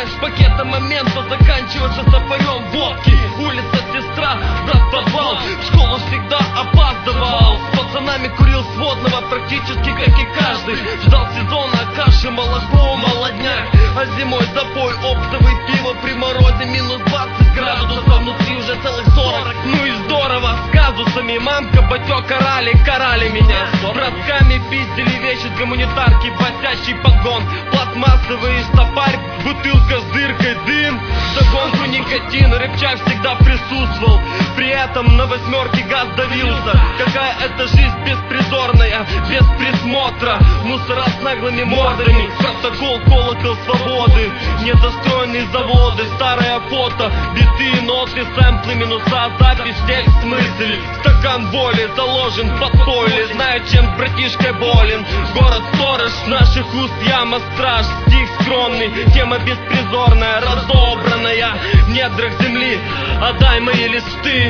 Начинаешь с пакета момента, заканчиваешься сапарем водки. Улица, сестра, брат, подвал. В школу всегда опаздывал. С пацанами курил сводного, практически как и каждый. Ждал сезона каши, молоко, молодняк. А зимой запой, оптовый пиво при морозе минус 20 градусов, а внутри уже целых 40. Ну и здорово, с казусами мамка, батёк карали меня. Братками пиздили вещи с гуманитарки, босящий погон, пластмассовый стопарь, бутылка с дыркой, дым, загонку никотин, рыбчак всегда присутствовал. При этом на восьмерке газ давился. Какая это жизнь беспризорная, без присмотра. Мусора с наглыми мордами, протокол, колокол свободы. Недостроенные заводы, старое фото, биты, ноты, сэмплы, минуса, запись, текст, мысль. Стакан боли заложен под пойле, знаю, чем с братишкой болен. Город сторож, наших уст яма страж. Стих скромный, тема беспризорная, разобранная в недрах земли. Отдай мои листы.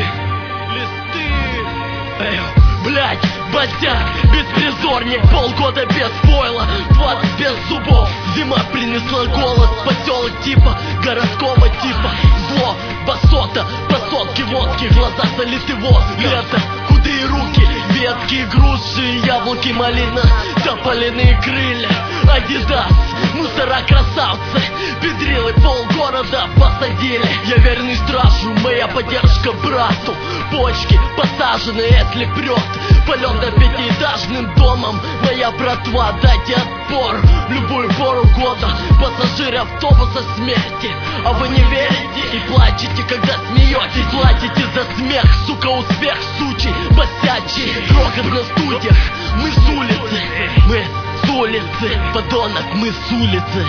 Блять, батя, беспризорник, полгода без фойла, 20 без зубов. Зима принесла голод, поселок типа городского типа. Зло, басота, по сотке водки, глаза залиты воздух. Лето, худые руки, ветки, груши, яблоки, малина, тополиные крылья. Адидас, мусора, красавцы, педрилы полгорода посадили. Я верный стражу, моя поддержка брату. Почки посажены, если прет полет над пятиэтажным домом. Моя братва, дайте отпор в любую пору года. Пассажиры автобуса смерти. А вы не верите и плачете, когда смеетесь. Платите за смех, сука, успех сучий, босячий. Грохот на студиях, мы с улицы. Мы с улицы, подонок, мы с улицы.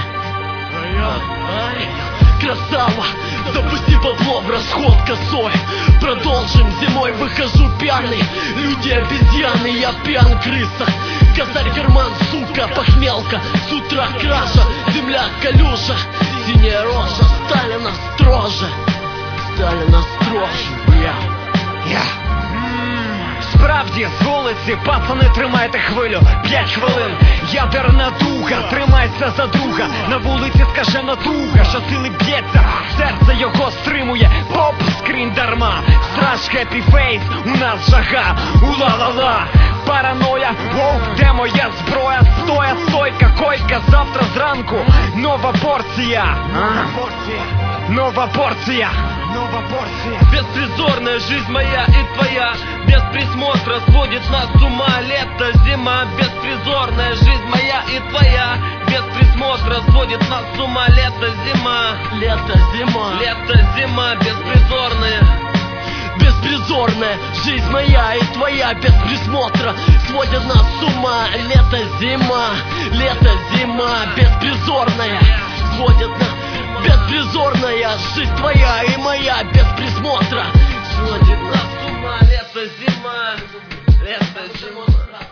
Красава, запусти бабло в расход косой. Продолжим, зимой выхожу пьяный. Люди обезьяны, я пьян крыса. Косарь карман, сука, похмелка. С утра кража, земля калюжа. Синяя рожа, Сталина строже. Сталина строже, бля. Справді, з вулиці пацани, тримайте хвилю 5 хвилин, ядерна дуга, тримайся за друга. На вулиці скажена туга, що сили б'ється, серце його стримує. Поп, скрін дарма, страж, хеппі фейс, у нас жага, ула-ла-ла. Параноя, воу, де моя зброя? Стоя, стойка, койка, завтра зранку нова порція. Нова порція. Беспризорная жизнь моя и твоя, без присмотра сводит нас с ума. Лето, зима, беспризорная жизнь моя и твоя, без присмотра сводит нас с ума. Лето, зима, лето, зима, лето, зима, беспризорная. Беспризорная жизнь моя и твоя, без присмотра сводит нас с ума. Лето, зима, беспризорная сводит нас. Беспризорная жизнь твоя и моя, без присмотра сводит нас с ума. Лето, зима, лето, зима.